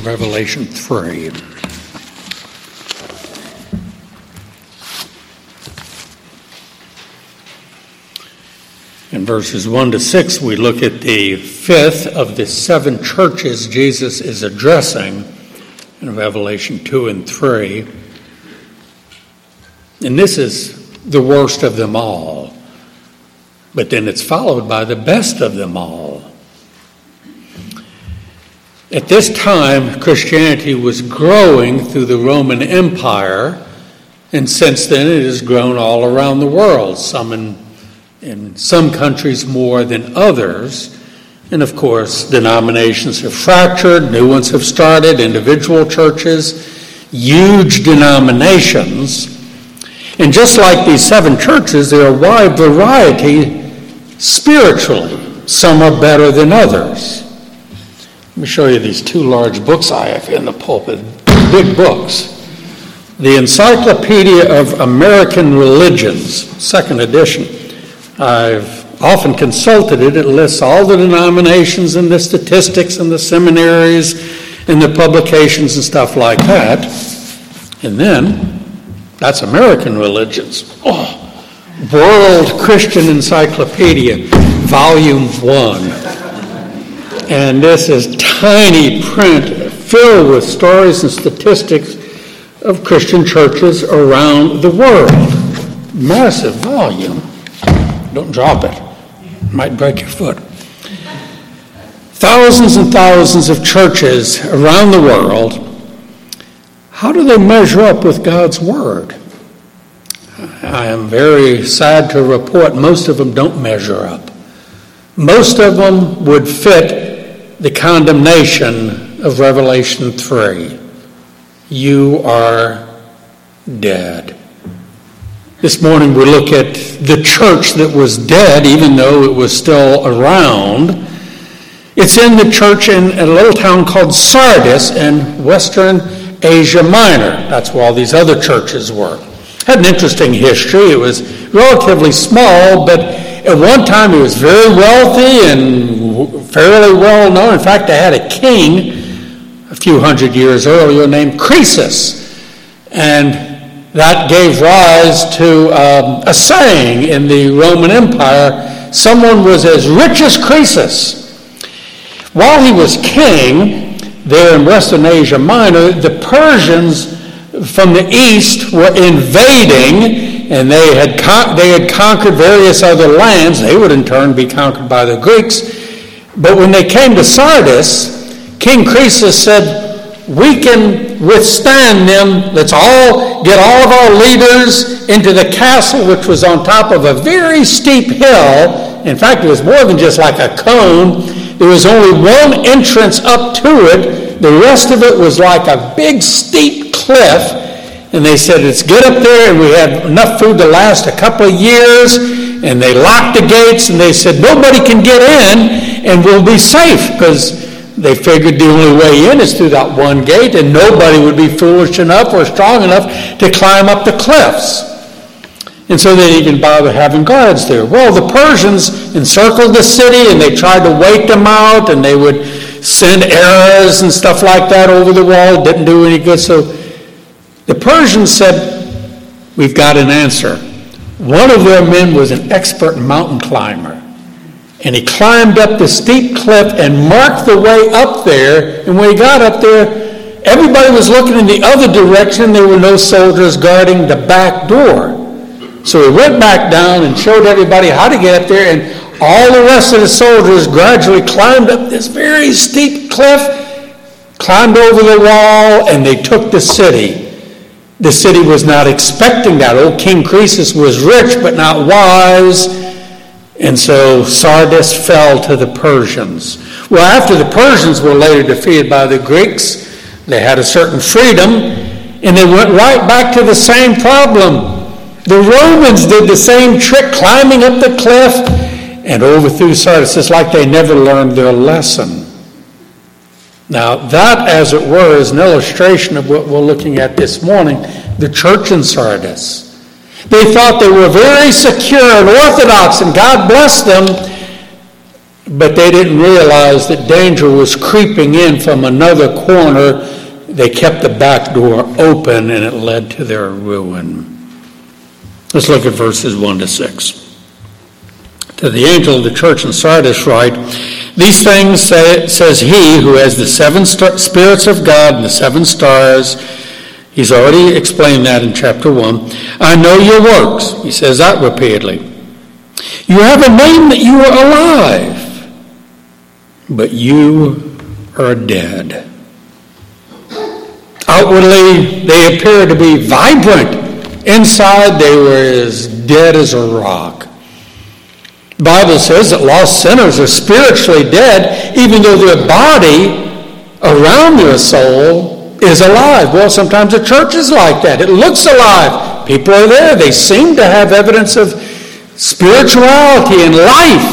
Revelation 3. In verses 1 to 6, we look at the fifth of the seven churches Jesus is addressing in Revelation 2 and 3. And this is the worst of them all. But then it's followed by the best of them all. At this time, Christianity was growing through the Roman Empire, and since then it has grown all around the world, some in some countries more than others. And of course, denominations have fractured, new ones have started, individual churches, huge denominations. And just like these seven churches, there are a wide variety spiritually. Some are better than others. Let me show you these two large books I have in the pulpit, big books. The Encyclopedia of American Religions, second edition. I've often consulted it. It lists all the denominations and the statistics and the seminaries and the publications and stuff like that. And then, that's American Religions. World Christian Encyclopedia, Volume 1. And this is tiny print filled with stories and statistics of Christian churches around the world. Massive volume. Don't drop it. It might break your foot. Thousands and thousands of churches around the world. How do they measure up with God's Word? I am very sad to report most of them don't measure up. Most of them would fit the condemnation of Revelation 3. You are dead. This morning we look at the church that was dead, even though it was still around. It's in the church in a little town called Sardis in Western Asia Minor. That's where all these other churches were. Had an interesting history. It was relatively small, but at one time it was very wealthy and fairly well known. In fact, they had a king a few hundred years earlier named Croesus. And that gave rise to a saying in the Roman Empire, someone was as rich as Croesus. While he was king there in Western Asia Minor, the Persians from the east were invading, and they had conquered various other lands. They would in turn be conquered by the Greeks. But when they came to Sardis, King Croesus said, we can withstand them. Let's all get all of our leaders into the castle, which was on top of a very steep hill. In fact, it was more than just like a cone. There was only one entrance up to it. The rest of it was like a big steep cliff. And they said, let's get up there, and we had enough food to last a couple of years. And they locked the gates, and they said, nobody can get in, and we'll be safe, because they figured the only way in is through that one gate, and nobody would be foolish enough or strong enough to climb up the cliffs. And so they didn't even bother having guards there. Well, the Persians encircled the city, and they tried to wait them out, and they would send arrows and stuff like that over the wall. It didn't do any good. So the Persians said, we've got an answer. One of their men was an expert mountain climber. And he climbed up the steep cliff and marked the way up there. And when he got up there, everybody was looking in the other direction. There were no soldiers guarding the back door. So he went back down and showed everybody how to get up there. And all the rest of the soldiers gradually climbed up this very steep cliff, climbed over the wall, and they took the city. The city was not expecting that. Old King Croesus was rich but not wise. And so Sardis fell to the Persians. Well, after the Persians were later defeated by the Greeks, they had a certain freedom, and they went right back to the same problem. The Romans did the same trick, climbing up the cliff and overthrew Sardis. It's like they never learned their lesson. Now, that, as it were, is an illustration of what we're looking at this morning, the church in Sardis. They thought they were very secure and orthodox, and God blessed them. but they didn't realize that danger was creeping in from another corner. They kept the back door open, and it led to their ruin. Let's look at verses 1 to 6. To the angel of the church in Sardis write, "These things says he who has the seven spirits of God and the seven stars." He's already explained that in chapter 1. "I know your works." He says that repeatedly. "You have a name that you are alive, but you are dead." Outwardly, they appear to be vibrant. Inside, they were as dead as a rock. The Bible says that lost sinners are spiritually dead, even though their body around their soul is alive. Well, sometimes a church is like that. It looks alive. People are there. They seem to have evidence of spirituality and life.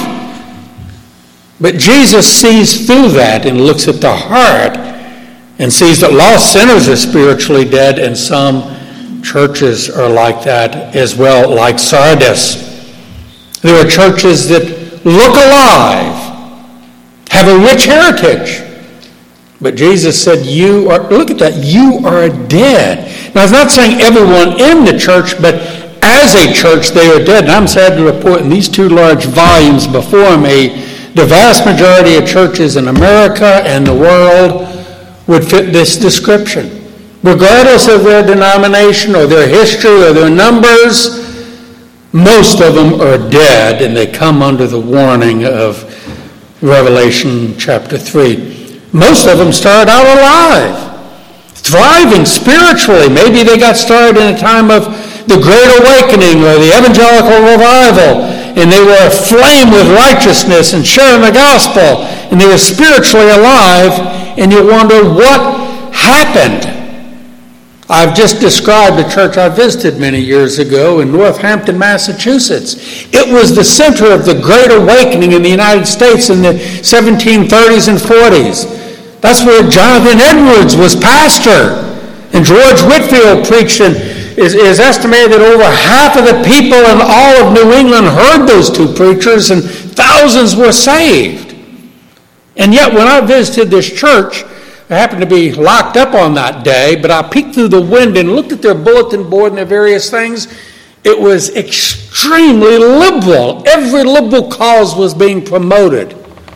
But Jesus sees through that and looks at the heart and sees that lost sinners are spiritually dead, and some churches are like that as well, like Sardis. There are churches that look alive, have a rich heritage. But Jesus said, look at that, you are dead. Now, it's not saying everyone in the church, but as a church, they are dead. And I'm sad to report in these two large volumes before me, the vast majority of churches in America and the world would fit this description. Regardless of their denomination or their history or their numbers, most of them are dead, and they come under the warning of Revelation chapter 3. Most of them started out alive, thriving spiritually. Maybe they got started in a time of the Great Awakening or the Evangelical Revival, and they were aflame with righteousness and sharing the gospel, and they were spiritually alive, and you wonder what happened. I've just described a church I visited many years ago in Northampton, Massachusetts. It was the center of the Great Awakening in the United States in the 1730s and 40s. That's where Jonathan Edwards was pastor, and George Whitefield preached, and it is estimated that over half of the people in all of New England heard those two preachers, and thousands were saved. And yet when I visited this church, I happened to be locked up on that day, but I peeked through the window and looked at their bulletin board and their various things. It was extremely liberal. Every liberal cause was being promoted.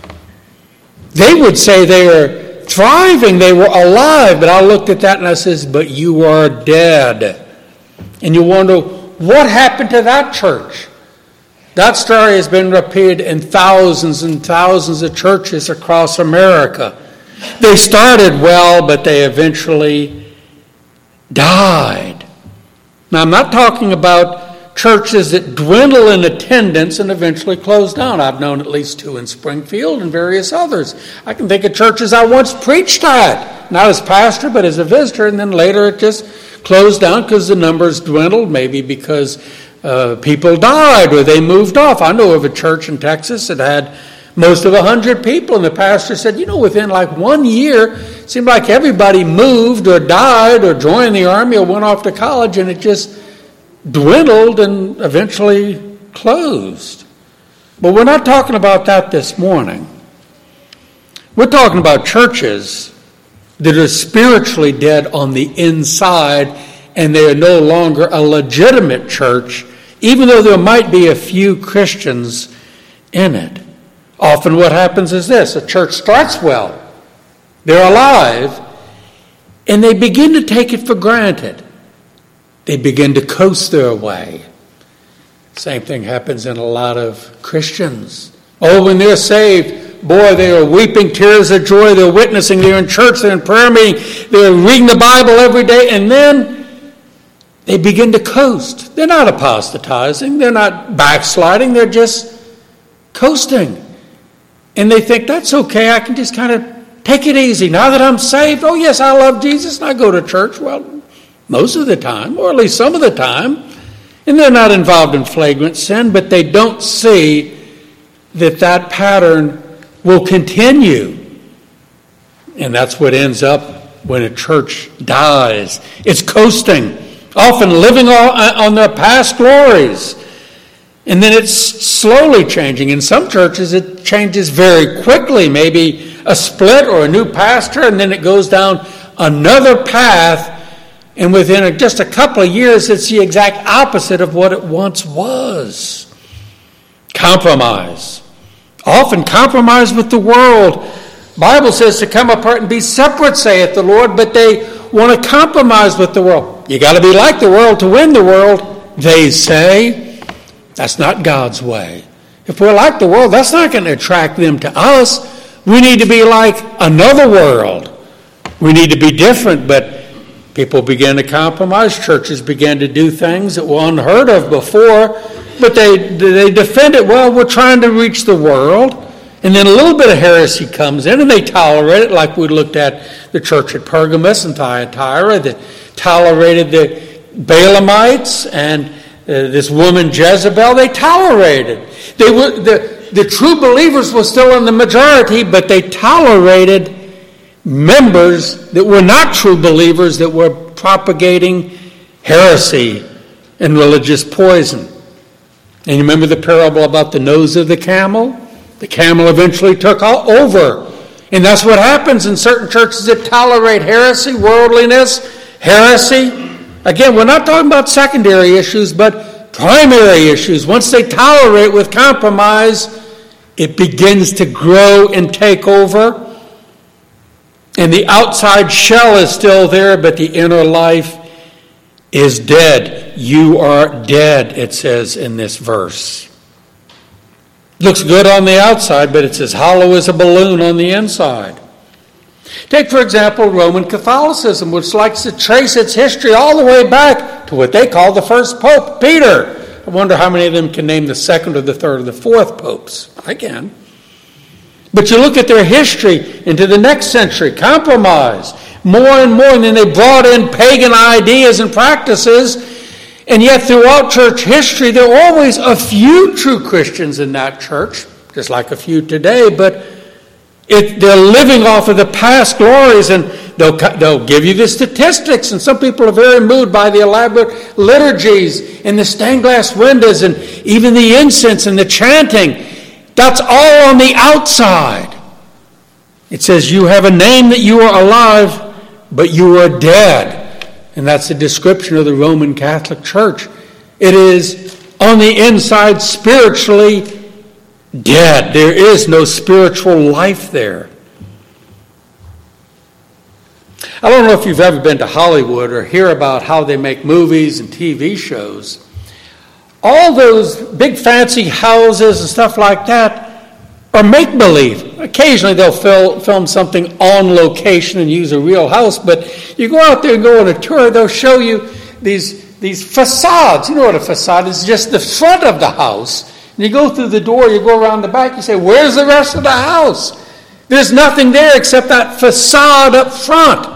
They would say they were thriving, they were alive, but I looked at that and I says, "But you are dead." And you wonder, what happened to that church? That story has been repeated in thousands and thousands of churches across America. They started well, but they eventually died. Now, I'm not talking about churches that dwindle in attendance and eventually close down. I've known at least two in Springfield and various others. I can think of churches I once preached at, not as pastor, but as a visitor, and then later it just closed down because the numbers dwindled, maybe because people died or they moved off. I know of a church in Texas that had most of 100 people, and the pastor said, within like 1 year, it seemed like everybody moved or died or joined the army or went off to college, and it just dwindled and eventually closed. But we're not talking about that this morning. We're talking about churches that are spiritually dead on the inside, and they are no longer a legitimate church, even though there might be a few Christians in it. Often what happens is this: a church starts well, they're alive, and they begin to take it for granted. They begin to coast their way. Same thing happens in a lot of Christians. Oh, when they're saved, boy, they are weeping tears of joy. They're witnessing. They're in church. They're in prayer meeting. They're reading the Bible every day. And then they begin to coast. They're not apostatizing. They're not backsliding. They're just coasting. And they think, that's okay. I can just kind of take it easy. Now that I'm saved, oh, yes, I love Jesus, and I go to church. Well, most of the time, or at least some of the time. And they're not involved in flagrant sin, but they don't see that pattern will continue. And that's what ends up when a church dies. It's coasting, often living on their past glories. And then it's slowly changing. In some churches, it changes very quickly, maybe a split or a new pastor, and then it goes down another path. And within just a couple of years, it's the exact opposite of what it once was. Compromise. Often compromise with the world. The Bible says to come apart and be separate, saith the Lord, but they want to compromise with the world. You got to be like the world to win the world, they say. That's not God's way. If we're like the world, that's not going to attract them to us. We need to be like another world. We need to be different, but people began to compromise. Churches began to do things that were unheard of before, but they defend it. Well, we're trying to reach the world. And then a little bit of heresy comes in, and they tolerate it, like we looked at the church at Pergamos and Thyatira that tolerated the Balaamites and this woman Jezebel. They tolerated. They were the true believers were still in the majority, but they tolerated members that were not true believers that were propagating heresy and religious poison. And you remember the parable about the nose of the camel? The camel eventually took over. And that's what happens in certain churches that tolerate heresy, worldliness, heresy. Again, we're not talking about secondary issues, but primary issues. Once they tolerate with compromise, it begins to grow and take over. And the outside shell is still there, but the inner life is dead. You are dead, it says in this verse. Looks good on the outside, but it's as hollow as a balloon on the inside. Take, for example, Roman Catholicism, which likes to trace its history all the way back to what they call the first pope, Peter. I wonder how many of them can name the second or the third or the fourth popes. I can. But you look at their history into the next century, compromise, more and more, and then they brought in pagan ideas and practices. And yet throughout church history, there are always a few true Christians in that church, just like a few today, but they're living off of the past glories, and they'll give you the statistics, and some people are very moved by the elaborate liturgies and the stained glass windows and even the incense and the chanting. That's all on the outside. It says you have a name that you are alive, but you are dead. And that's a description of the Roman Catholic Church. It is on the inside spiritually dead. There is no spiritual life there. I don't know if you've ever been to Hollywood or hear about how they make movies and TV shows. All those big fancy houses and stuff like that are make-believe. Occasionally they'll film something on location and use a real house, but you go out there and go on a tour, they'll show you these facades. You know what a facade is? Just the front of the house. And you go through the door, you go around the back, you say, where's the rest of the house? There's nothing there except that facade up front.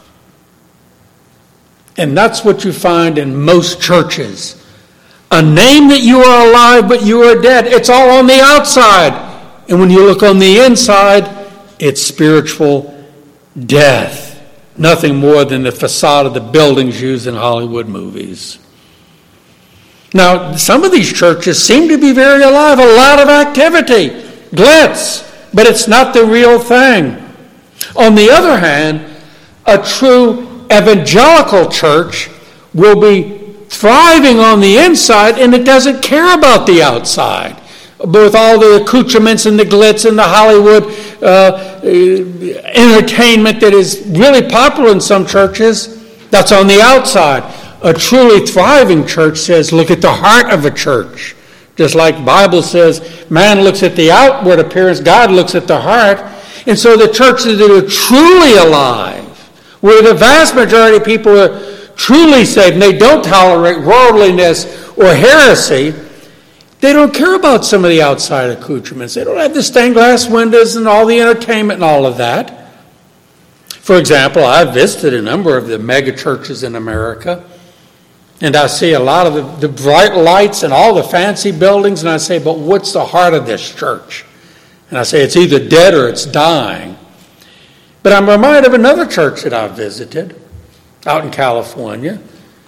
And that's what you find in most churches. A name that you are alive, but you are dead. It's all on the outside. And when you look on the inside, it's spiritual death. Nothing more than the facade of the buildings used in Hollywood movies. Now, some of these churches seem to be very alive, a lot of activity, glitz, but it's not the real thing. On the other hand, a true evangelical church will be thriving on the inside, and it doesn't care about the outside. With all the accoutrements and the glitz and the Hollywood entertainment that is really popular in some churches, that's on the outside. A truly thriving church says, look at the heart of a church. Just like the Bible says, man looks at the outward appearance, God looks at the heart. And so the churches that are truly alive, where the vast majority of people are truly saved, and they don't tolerate worldliness or heresy, they don't care about some of the outside accoutrements. They don't have the stained glass windows and all the entertainment and all of that. For example, I've visited a number of the mega churches in America, and I see a lot of the bright lights and all the fancy buildings, and I say, but what's the heart of this church? And I say, it's either dead or it's dying. But I'm reminded of another church that I've visited out in California.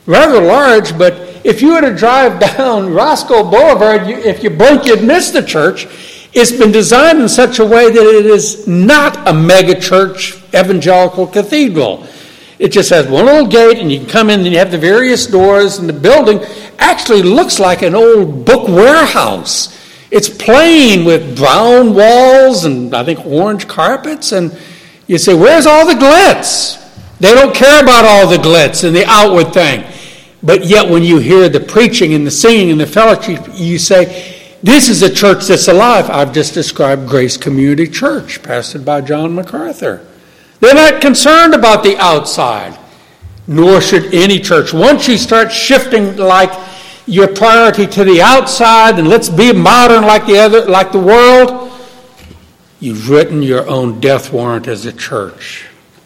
rather large, but if you were to drive down Roscoe Boulevard, if you blink, you'd miss the church. It's been designed in such a way that it is not a mega church evangelical cathedral. It just has one little gate, and you can come in and you have the various doors, and the building actually looks like an old book warehouse. It's plain with brown walls and I think orange carpets, and you say, where's all the glitz? They don't care about all the glitz and the outward thing. But yet when you hear the preaching and the singing and the fellowship, you say, this is a church that's alive. I've just described Grace Community Church, pastored by John MacArthur. They're not concerned about the outside, nor should any church. Once you start shifting like your priority to the outside and let's be modern like the world, you've written your own death warrant as a church.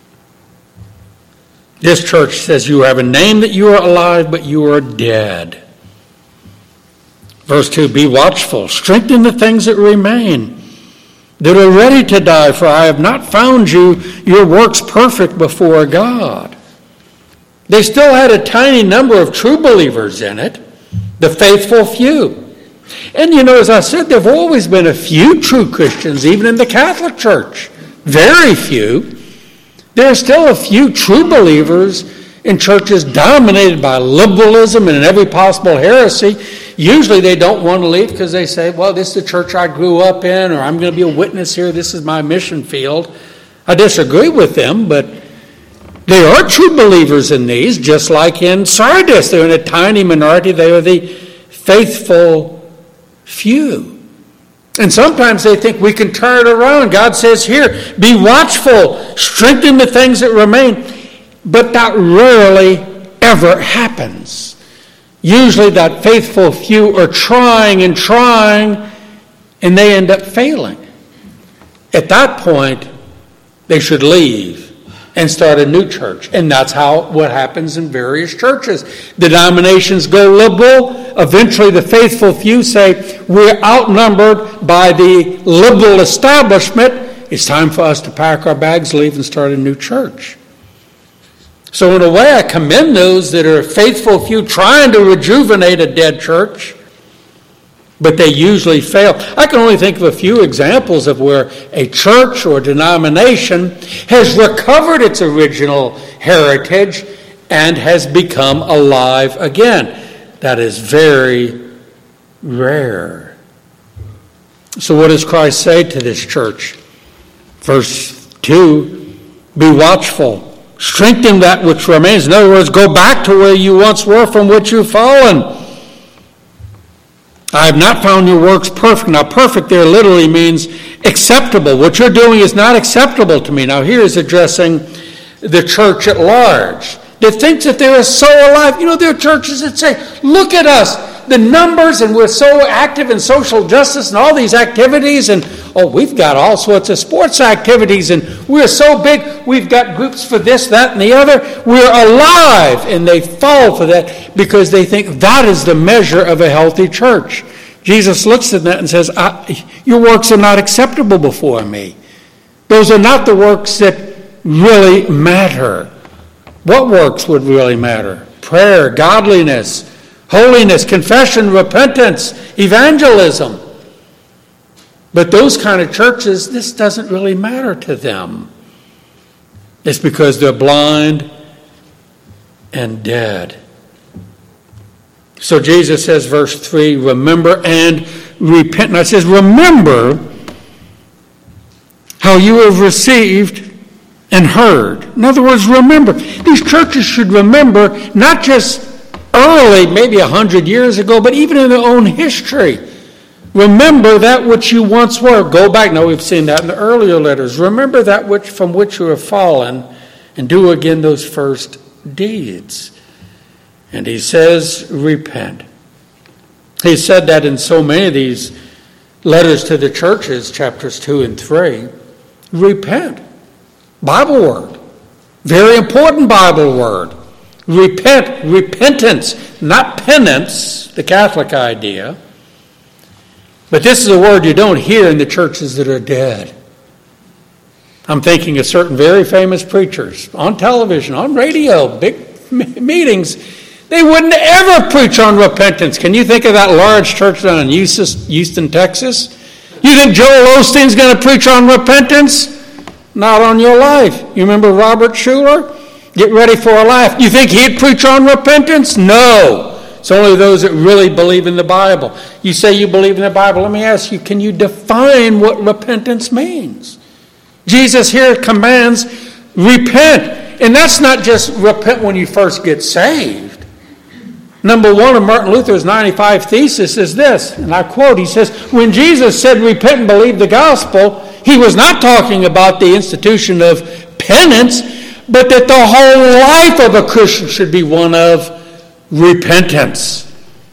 This church says you have a name that you are alive, but you are dead. Verse 2, be watchful, strengthen the things that remain, that are ready to die, for I have not found your works perfect before God. They still had a tiny number of true believers in it, the faithful few. And as I said, there have always been a few true Christians, even in the Catholic Church. Very few. There are still a few true believers in churches dominated by liberalism and every possible heresy. Usually they don't want to leave because they say, well, this is the church I grew up in, or I'm going to be a witness here. This is my mission field. I disagree with them, but they are true believers in these, just like in Sardis. They're in a tiny minority. They are the faithful few. And sometimes they think we can turn it around. God says here, be watchful, strengthen the things that remain. But that rarely ever happens. Usually that faithful few are trying, and they end up failing. At that point, they should leave and start a new church. And that's what happens in various churches. Denominations go liberal. Eventually the faithful few say, we're outnumbered by the liberal establishment. It's time for us to pack our bags, leave, and start a new church. So in a way, I commend those that are faithful few trying to rejuvenate a dead church, but they usually fail. I can only think of a few examples of where a church or denomination has recovered its original heritage and has become alive again. That is very rare. So what does Christ say to this church? Verse 2, be watchful. Strengthen that which remains. In other words, go back to where you once were, from which you've fallen. I have not found your works perfect. Now, perfect there literally means acceptable. What you're doing is not acceptable to me. Now, here is addressing the church at large that thinks that they are so alive. There are churches that say, look at us, the numbers, and we're so active in social justice and all these activities, and we've got all sorts of sports activities, and we're so big, we've got groups for this, that, and the other. We're alive, and they fall for that because they think that is the measure of a healthy church. Jesus looks at that and says, your works are not acceptable before me. Those are not the works that really matter. What works would really matter? Prayer, godliness, holiness, confession, repentance, evangelism. But those kind of churches, this doesn't really matter to them. It's because they're blind and dead. So Jesus says, verse 3, remember and repent. And it says, remember how you have received and heard. In other words, remember. These churches should remember, not just early, maybe 100 years ago, but even in their own history. Remember that which you once were. Go back. Now, we've seen that in the earlier letters. Remember that from which you have fallen, and do again those first deeds. And he says, repent. He said that in so many of these letters to the churches, chapters 2 and 3. Repent. Bible word. Very important Bible word. Repent. Repentance. Not penance, the Catholic idea. But this is a word you don't hear in the churches that are dead. I'm thinking of certain very famous preachers on television, on radio, big meetings. They wouldn't ever preach on repentance. Can you think of that large church down in Houston, Texas? You think Joel Osteen's going to preach on repentance? Not on your life. You remember Robert Schuller? Get ready for a laugh. You think he'd preach on repentance? No. It's only those that really believe in the Bible. You say you believe in the Bible. Let me ask you, can you define what repentance means? Jesus here commands, repent. And that's not just repent when you first get saved. Number one of Martin Luther's 95 Thesis is this, and I quote, he says, when Jesus said repent and believe the gospel, he was not talking about the institution of penance, but that the whole life of a Christian should be one of repentance.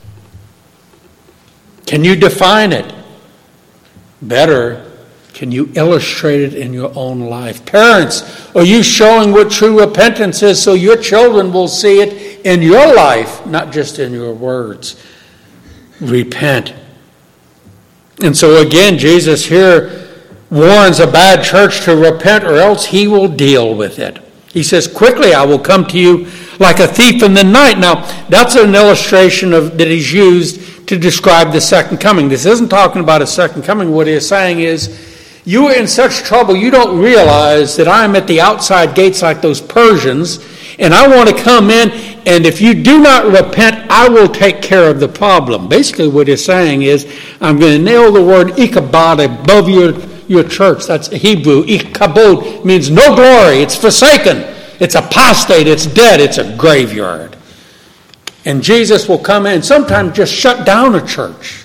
Can you define it? Better, can you illustrate it in your own life? Parents, are you showing what true repentance is so your children will see it in your life, not just in your words? Repent. And so again, Jesus here warns a bad church to repent or else he will deal with it. He says, quickly I will come to you like a thief in the night. Now, that's an illustration that he's used to describe the second coming. This isn't talking about a second coming. What he's saying is, you are in such trouble you don't realize that I'm at the outside gates like those Persians, and I want to come in, and if you do not repent, I will take care of the problem. Basically what he's saying is, I'm going to nail the word ikabod above your church. That's Hebrew. Ikabod means no glory. It's forsaken. It's apostate. It's dead. It's a graveyard. And Jesus will come in and sometimes just shut down a church.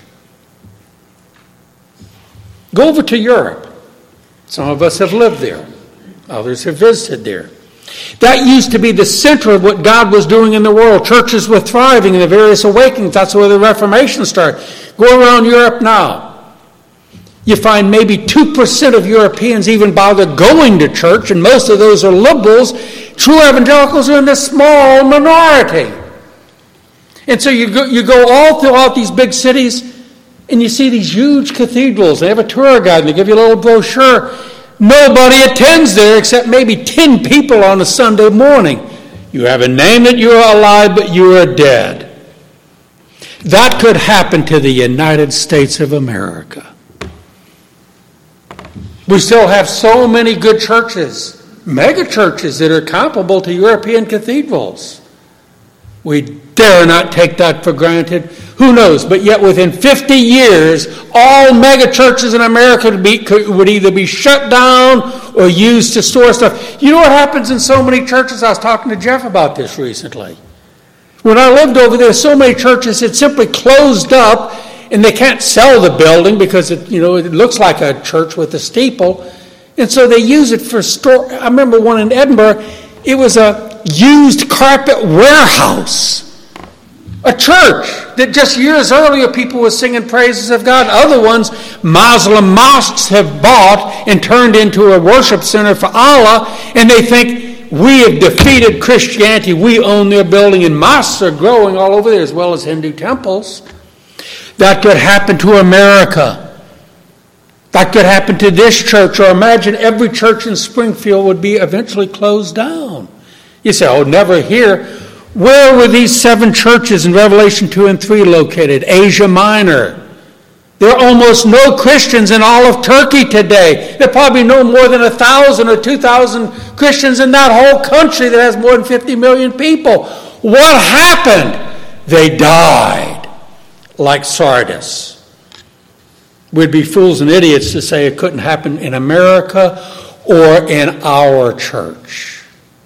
Go over to Europe. Some of us have lived there. Others have visited there. That used to be the center of what God was doing in the world. Churches were thriving in the various awakenings. That's where the Reformation started. Go around Europe now. You find maybe 2% of Europeans even bother going to church, and most of those are liberals. True evangelicals are in this small minority. And so you go all throughout these big cities, and you see these huge cathedrals. They have a tour guide, and they give you a little brochure. Nobody attends there except maybe 10 people on a Sunday morning. You have a name that you are alive, but you are dead. That could happen to the United States of America. We still have so many good churches, mega churches that are comparable to European cathedrals. We dare not take that for granted. Who knows? But yet within 50 years, all mega churches in America would either be shut down or used to store stuff. You know what happens in so many churches? I was talking to Jeff about this recently. When I lived over there, so many churches had simply closed up, and they can't sell the building because it looks like a church with a steeple. And so they use it for store. I remember one in Edinburgh. It was a used carpet warehouse. A church that just years earlier people were singing praises of God. Other ones, Muslim mosques have bought and turned into a worship center for Allah. And they think, we have defeated Christianity. We own their building. And mosques are growing all over there as well as Hindu temples. That could happen to America. That could happen to this church. Or imagine every church in Springfield would be eventually closed down. You say, oh, never here. Where were these 7 churches in Revelation 2 and 3 located? Asia Minor. There are almost no Christians in all of Turkey today. There are probably no more than 1,000 or 2,000 Christians in that whole country that has more than 50 million people. What happened? They died. Like Sardis. We'd be fools and idiots to say it couldn't happen in America or in our church.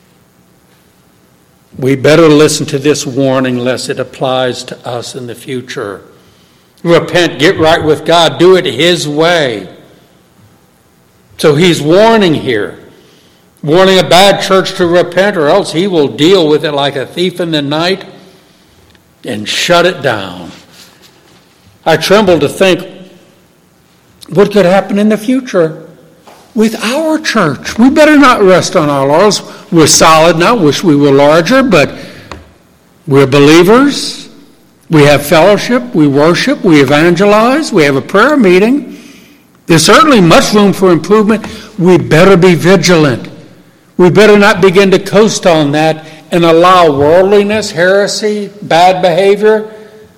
We better listen to this warning lest it applies to us in the future. Repent, get right with God, do it His way. So he's warning here. Warning a bad church to repent or else He will deal with it like a thief in the night and shut it down. I tremble to think what could happen in the future with our church. We better not rest on our laurels. We're solid now. Wish we were larger, but we're believers. We have fellowship. We worship. We evangelize. We have a prayer meeting. There's certainly much room for improvement. We better be vigilant. We better not begin to coast on that and allow worldliness, heresy, bad behavior,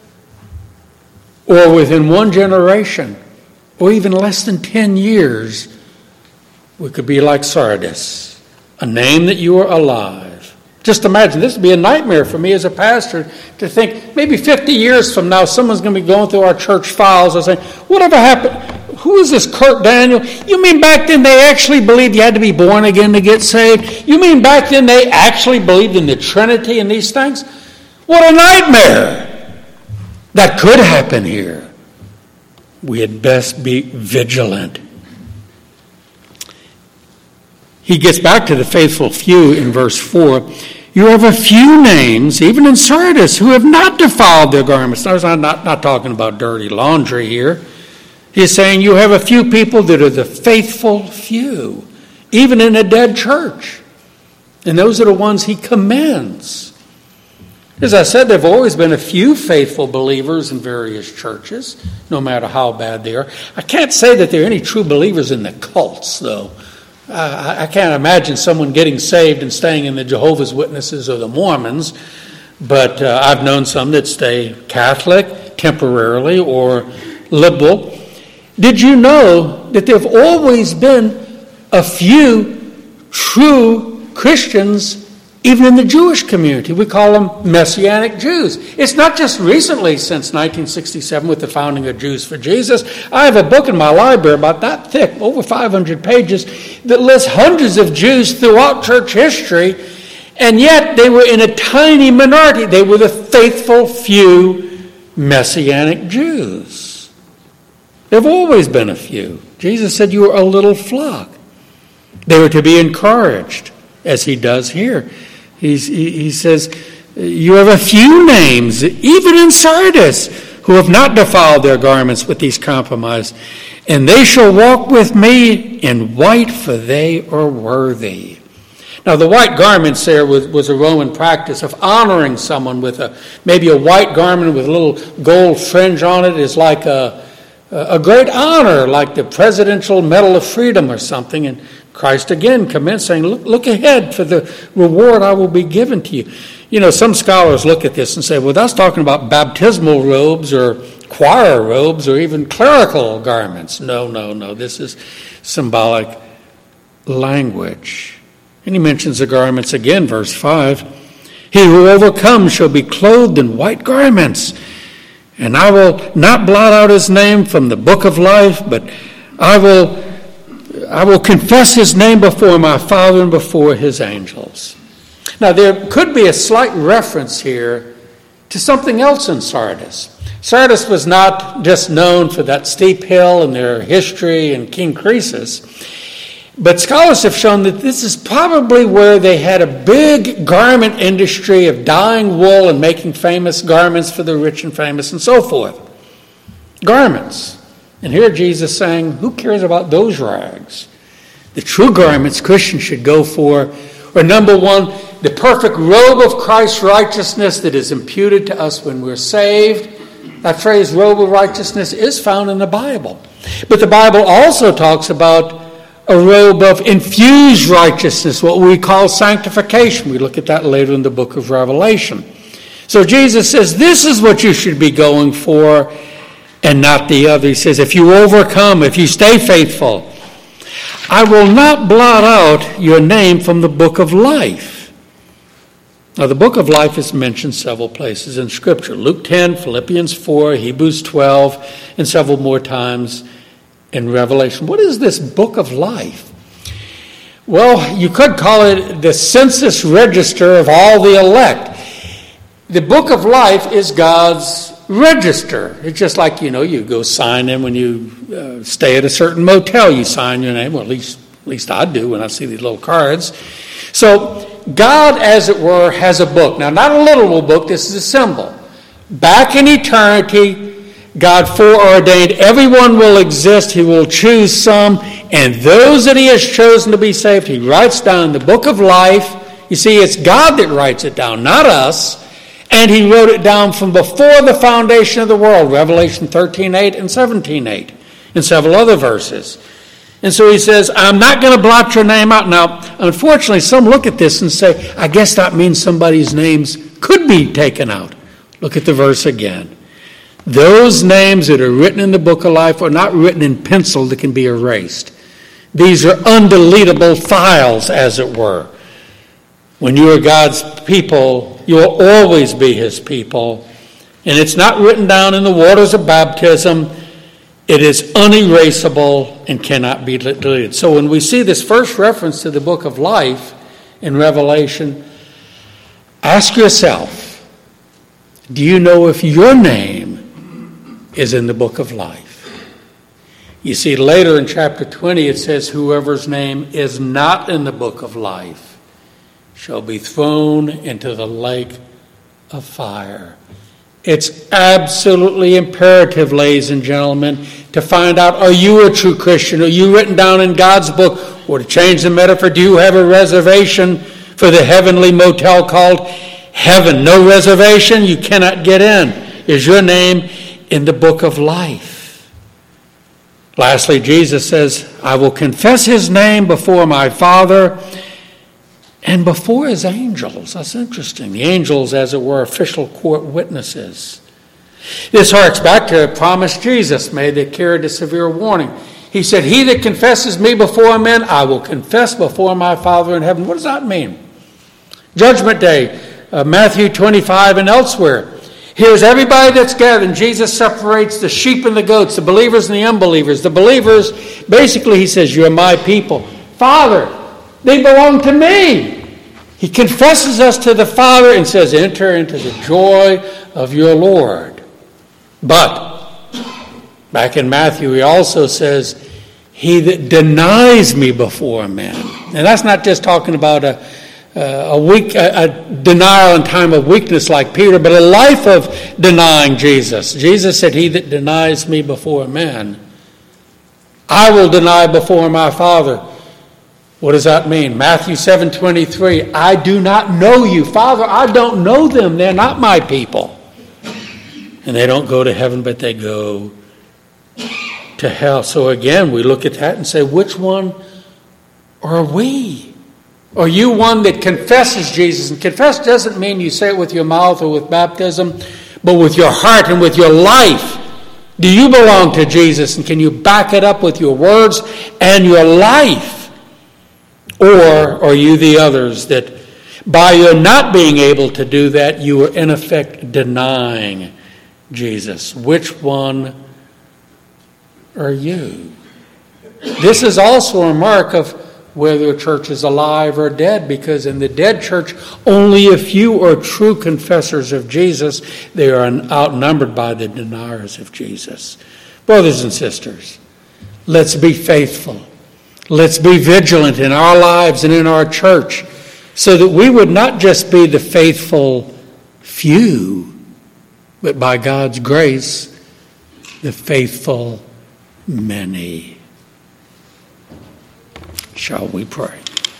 or within one generation, or even less than 10 years, we could be like Sardis, a name that you are alive. Just imagine, this would be a nightmare for me as a pastor to think maybe 50 years from now someone's going to be going through our church files and saying, whatever happened? Who is this Kurt Daniel? You mean back then they actually believed you had to be born again to get saved? You mean back then they actually believed in the Trinity and these things? What a nightmare! That could happen here. We had best be vigilant. He gets back to the faithful few in verse 4. You have a few names, even in Sardis, who have not defiled their garments. Now, I'm not talking about dirty laundry here. He's saying you have a few people that are the faithful few, even in a dead church. And those are the ones he commends. As I said, there have always been a few faithful believers in various churches, no matter how bad they are. I can't say that there are any true believers in the cults, though. I can't imagine someone getting saved and staying in the Jehovah's Witnesses or the Mormons, but I've known some that stay Catholic temporarily or liberal. Did you know that there have always been a few true Christians even in the Jewish community? We call them Messianic Jews. It's not just recently since 1967 with the founding of Jews for Jesus. I have a book in my library about that thick, over 500 pages, that lists hundreds of Jews throughout church history, and yet they were in a tiny minority. They were the faithful few Messianic Jews. There have always been a few. Jesus said you are a little flock. They were to be encouraged, as he does here. He says, you have a few names, even in Sardis, who have not defiled their garments with these compromises, and they shall walk with me in white, for they are worthy. Now, the white garments there was a Roman practice of honoring someone with maybe a white garment with a little gold fringe on it is like a great honor, like the Presidential Medal of Freedom or something. And Christ again commends saying, look ahead for the reward I will be given to you. You know, some scholars look at this and say, well, that's talking about baptismal robes or choir robes or even clerical garments. No. This is symbolic language. And he mentions the garments again, verse 5. He who overcomes shall be clothed in white garments, and I will not blot out his name from the book of life, but I will confess his name before my Father and before his angels. Now, there could be a slight reference here to something else in Sardis. Sardis was not just known for that steep hill and their history and King Croesus, but scholars have shown that this is probably where they had a big garment industry of dyeing wool and making famous garments for the rich and famous and so forth. Garments. And here Jesus saying, who cares about those rags? The true garments Christians should go for are, number one, the perfect robe of Christ's righteousness that is imputed to us when we're saved. That phrase, robe of righteousness, is found in the Bible. But the Bible also talks about a robe of infused righteousness, what we call sanctification. We look at that later in the book of Revelation. So Jesus says, this is what you should be going for and not the other. He says, if you overcome, if you stay faithful, I will not blot out your name from the book of life. Now, the book of life is mentioned several places in Scripture. Luke 10, Philippians 4, Hebrews 12, and several more times in Revelation. What is this book of life? Well, you could call it the census register of all the elect. The book of life is God's register. It's just like, you go sign in when you stay at a certain motel. You sign your name. Well, at least I do when I see these little cards. So God, as it were, has a book. Now, not a literal book. This is a symbol. Back in eternity, God foreordained everyone will exist. He will choose some. And those that he has chosen to be saved, he writes down the book of life. You see, it's God that writes it down, not us. And he wrote it down from before the foundation of the world, Revelation 13:8 and 17:8, and several other verses. And so he says, I'm not going to blot your name out. Now, unfortunately, some look at this and say, I guess that means somebody's names could be taken out. Look at the verse again. Those names that are written in the book of life are not written in pencil that can be erased. These are undeletable files, as it were. When you are God's people, you will always be his people. And it's not written down in the waters of baptism. It is unerasable and cannot be deleted. So when we see this first reference to the book of life in Revelation, ask yourself, do you know if your name is in the book of life? You see, later in chapter 20, it says, whoever's name is not in the book of life shall be thrown into the lake of fire. It's absolutely imperative, ladies and gentlemen, to find out, are you a true Christian? Are you written down in God's book? Or to change the metaphor, do you have a reservation for the heavenly motel called heaven? No reservation, you cannot get in. Is your name in the book of life? Lastly, Jesus says, I will confess his name before my Father and before his angels. That's interesting. The angels, as it were, official court witnesses. This harks back to a promise Jesus made that carried a severe warning. He said, he that confesses me before men, I will confess before my Father in heaven. What does that mean? Judgment Day, Matthew 25 and elsewhere. Here's everybody that's gathered. And Jesus separates the sheep and the goats, the believers and the unbelievers. The believers, basically, he says, you're my people. Father, they belong to me. He confesses us to the Father and says, enter into the joy of your Lord. But, back in Matthew, he also says, he that denies me before men. And that's not just talking about a denial in time of weakness like Peter, but a life of denying Jesus. Jesus said, he that denies me before men, I will deny before my Father. What does that mean? Matthew 7:23, I do not know you. Father, I don't know them. They're not my people. And they don't go to heaven, but they go to hell. So again, we look at that and say, which one are we? Are you one that confesses Jesus? And confess doesn't mean you say it with your mouth or with baptism, but with your heart and with your life. Do you belong to Jesus? And can you back it up with your words and your life? Or are you the others that by your not being able to do that, you are in effect denying Jesus? Which one are you? This is also a mark of whether a church is alive or dead, because in the dead church, only a few are true confessors of Jesus. They are outnumbered by the deniers of Jesus. Brothers and sisters, let's be faithful. Let's be vigilant in our lives and in our church so that we would not just be the faithful few, but by God's grace, the faithful many. Shall we pray?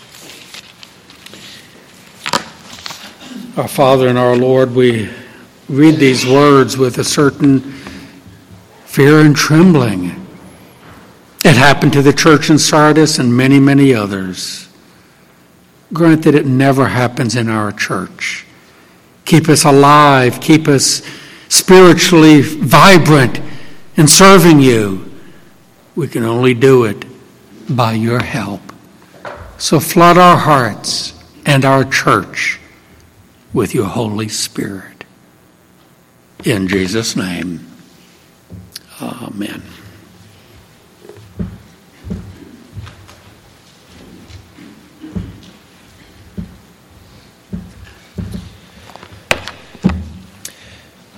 Our Father and our Lord, we read these words with a certain fear and trembling. It happened to the church in Sardis and many, many others. Grant that it never happens in our church. Keep us alive. Keep us spiritually vibrant in serving you. We can only do it by your help. So flood our hearts and our church with your Holy Spirit. In Jesus' name, amen.